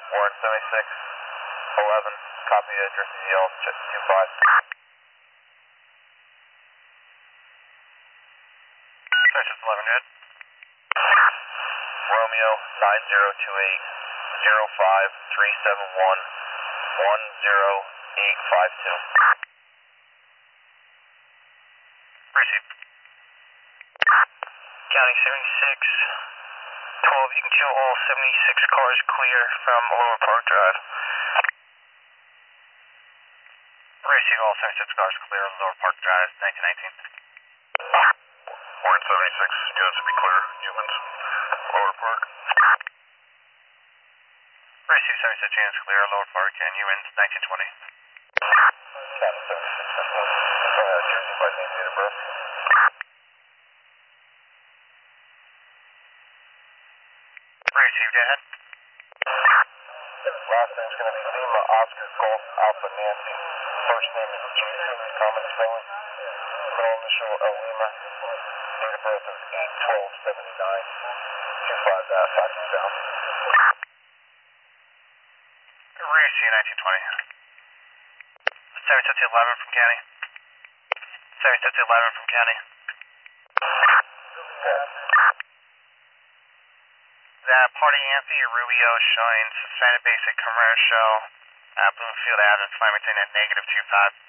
Warren 7611, copy address EL 25. 7611, good. Romeo 9028 05371 10852. Received. County 7612, you can show all 76 cars clear from Lower Park Drive. Receive all 76 cars clear on Lower Park Drive, 1919. Warren 76, units to be clear. Humans, Lower Park. Receive 76 units clear on Lower Park and humans, 1920. County 7615. Jersey by name, date of birth. Received, go ahead. Last name's going to be Lima Oscar Golf Alpha Nancy. First name is Jason, common spelling. Middle initial Lima. Date of birth is 8/12/79. 25 Foxy South. Receive 1920. 7611 from County. 7611 from County. That Party Yankee Rubio showing suspended basic commercial, Bloomfield Avenue, Flemington at -25.